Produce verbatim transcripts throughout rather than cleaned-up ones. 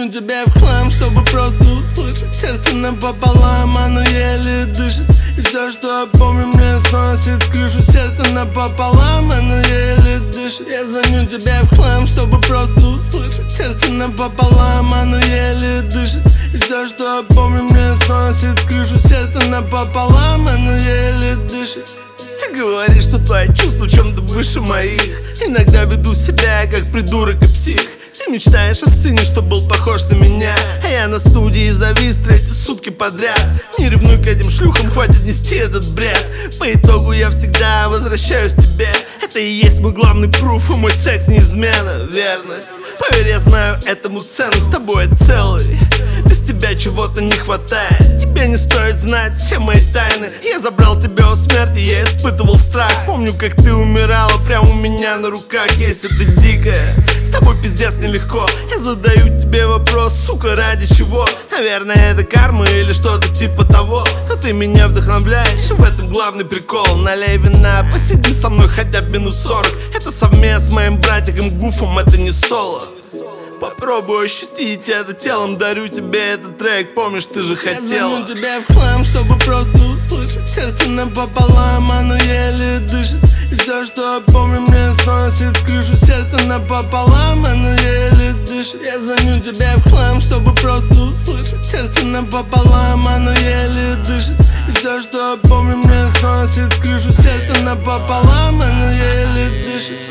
звоню тебе в хлам, чтобы просто услышать. Сердце напополам, оно еле дышит. И все, что я помню, мне сносит крышу. Сердце напополам, оно еле дышит. Я звоню тебе в хлам, чтобы просто услышать. Сердце напополам, оно еле дышит. И все, что я помню, мне сносит крышу. Сердце напополам, оно еле дышит. Ты говоришь, что твои чувства в чем-то выше моих. Иногда веду себя как придурок и псих. Ты мечтаешь о сыне, что был похож на меня, а я на студии завис третьи сутки подряд. Не ревнуй к этим шлюхам, хватит нести этот бред. По итогу я всегда возвращаюсь к тебе. Это и есть мой главный пруф, и мой секс не измена, верность. Поверь, я знаю этому цену, с тобой я целый. Без тебя чего-то не хватает. Тебе не стоит знать все мои тайны. Я забрал тебя у смерти, я испытывал страх. Помню, как ты умирала прямо у меня на руках. Если ты дикая, с тобой пиздец нелегко. Я задаю тебе вопрос, сука, ради чего? Наверное, это карма или что-то типа того. Но ты меня вдохновляешь, в этом главный прикол. Налей вина, посиди со мной хотя бы минут сорок. Это совместно с моим братиком Гуфом, это не соло. Попробуй ощутить это телом, дарю тебе этот трек, помнишь, ты же хотела. Я звоню тебе в хлам, чтобы просто услышать. Сердце напополам, оно еле дышит. И все, что я помню, мне сносит крышу. Сердце напополам, оно еле дышит. Я звоню тебе в хлам, чтобы просто услышать. Сердце напополам, оно еле дышит. И все, что я помню, мне сносит крышу. Сердце напополам, оно еле дышит.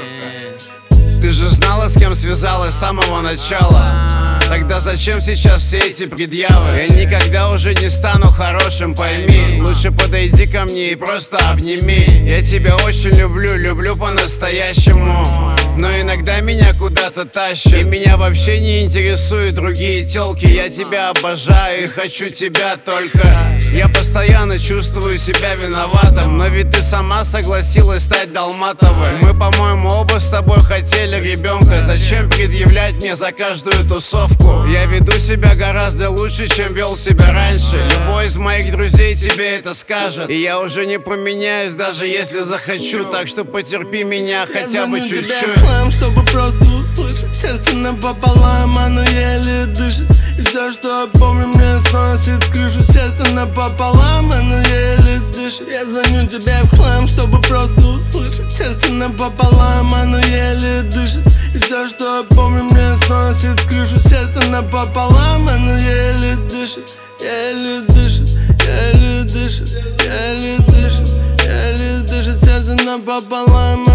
Ты же знала, с кем связалась с самого начала. Тогда зачем сейчас все эти предъявы? Я никогда уже не стану хорошим, пойми. Лучше подойди ко мне и просто обними. Я тебя очень люблю, люблю по-настоящему. Но иногда меня куда-то тащат, и меня вообще не интересуют другие тёлки. Я тебя обожаю и хочу тебя только. Я постоянно чувствую себя виноватым, но ведь ты сама согласилась стать Долматовой. Мы, по-моему, оба с тобой хотели ребенка. Зачем предъявлять мне за каждую тусовку? Я веду себя гораздо лучше, чем вел себя раньше. Любой из моих друзей тебе это скажет. И я уже не поменяюсь, даже если захочу. Так что потерпи меня хотя бы чуть-чуть. Чтобы просто услышать. Сердце напополам, оно еле дышит. И все, что я помню, мне сносит крышу. Сердце напополам, оно еле дышит. Я звоню тебе в хлам, чтобы просто услышать. Сердце напополам, оно еле дышит. И все, что я помню, мне сносит крышу. Сердце напополам, оно еле дышит. Еле дышит, еле дышит, еле дышит, еле дышит. Сердце напополам.